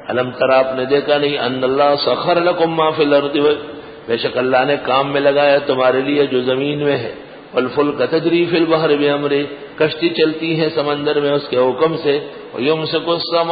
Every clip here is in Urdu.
الم ترى آپ نے دیکھا نہیں ان اللہ سخر لکم ما فی الارض، بے شک اللہ نے کام میں لگایا تمہارے لیے جو زمین میں ہے، والفلک تجری فی البحر بامرہ، کشتی چلتی ہے سمندر میں اس کے حکم سے، ویمسک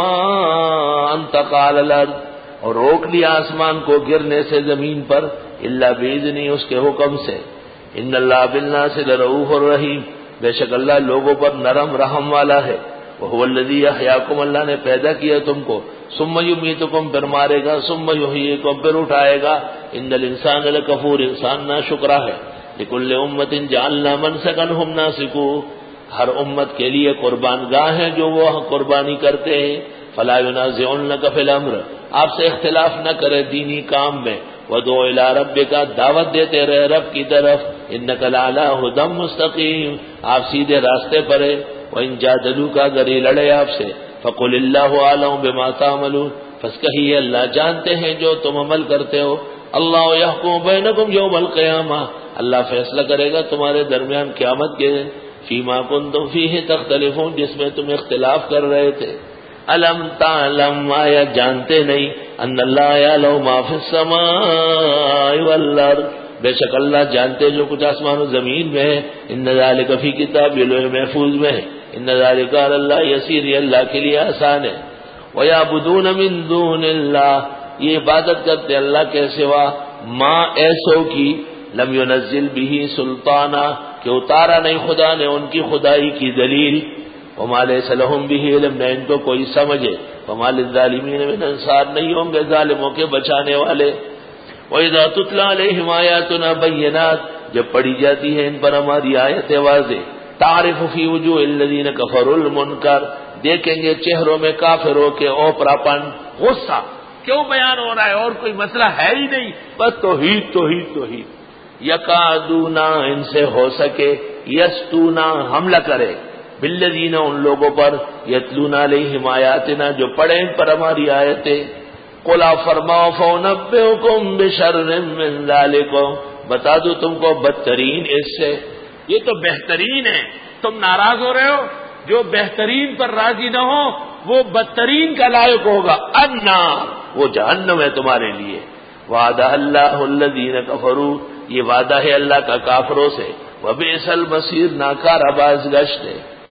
السماء ان تقع علی الارض، اور روک لیا آسمان کو گرنے سے زمین پر، الا باذنہ، اس کے حکم سے، ان اللہ بالناس لرؤوف الرحیم، بے شک اللہ لوگوں پر نرم رحم والا ہے، وہو الذی یحیاکم، اللہ نے پیدا کیا تم کو، ثم یمیتکم، پھر مارے گا، ثم یحییکم، پھر اٹھائے گا، ان الانسان لکفور، انسان ناشکرا ہے، لکل امۃ جعلنا منسکا ھم ناسکوہ، ہر امت کے لیے قربان گاہ ہیں جو وہ قربانی کرتے ہیں، فلا ینازعنک فی الامر، آپ سے اختلاف نہ کرے دینی کام میں، وادع الی ربک، دعوت دیتے رہے رب کی طرف، انک لعلی ھدی مستقیم، آپ سیدھے راستے پر ہیں، وان جادلوک، اگر یہ لڑے آپ سے، فقل اللہ اعلم بما تعملون، پس کہیے اللہ جانتے ہیں جو تم عمل کرتے ہو، اللہ یحکم بینکم یوم القیامہ، اللہ فیصلہ کرے گا تمہارے درمیان قیامت کے دن، فیما کنتم فیہ تختلفون، جس میں تم اختلاف کر رہے تھے، الم تعلم، آیا جانتے نہیں، ان اللہ یعلم ما فی السماء والارض، بے شک اللہ جانتے جو کچھ آسمان و زمین میں ہے، ان ذالک فی کتاب، یہ لوح محفوظ میں ہے، ان ذالک علی اللہ یسیر، یہ اللہ کے لیے آسان ہے، ویعبدون من دون اللہ، یہ عبادت کرتے اللہ کے سوا، ما ایسو کی، لم ینزل به سلطانا، کہ اتارا نہیں خدا نے ان کی خدائی کی دلیل، وما لیس لہم به علم، نہ ان کو کوئی سمجھے، وما للظالمین من انصار، نہیں ہوں گے ظالموں کے بچانے والے، وَإِذَا تُتْلَىٰ عَلَيْهِمْ آيَاتُنَا بَيِّنَاتٍ، جب پڑھی جاتی ہے ان پر ہماری آیتیں واضح، تَعْرِفُ فِي وُجُوهِ الَّذِينَ كَفَرُوا الْمُنكَرَ، دیکھیں گے چہروں میں کافروں کے اوپراپن، غصہ، کیوں بیان ہو رہا ہے، اور کوئی مسئلہ ہے ہی نہیں، بس توحید توحید توحید، یکادونا، ان سے ہو سکے، یستونا، حملہ کرے، بالذین، ان لوگوں پر، یتلون علیہم آیاتنا، جو پڑھیں ان پر ہماری آیتیں، قل فرماؤ فأنبئکم بشر من ذالکم، بتا دوں تم کو بدترین اس سے، یہ تو بہترین ہے، تم ناراض ہو رہے ہو، جو بہترین پر راضی نہ ہو وہ بدترین کا لائق ہوگا، النار، وہ جہنم ہے تمہارے لیے، وعدہ اللہ الذین کفروا، یہ وعدہ ہے اللہ کا کافروں سے، وبئس المصیر، ناکارہ بازگشت ہے،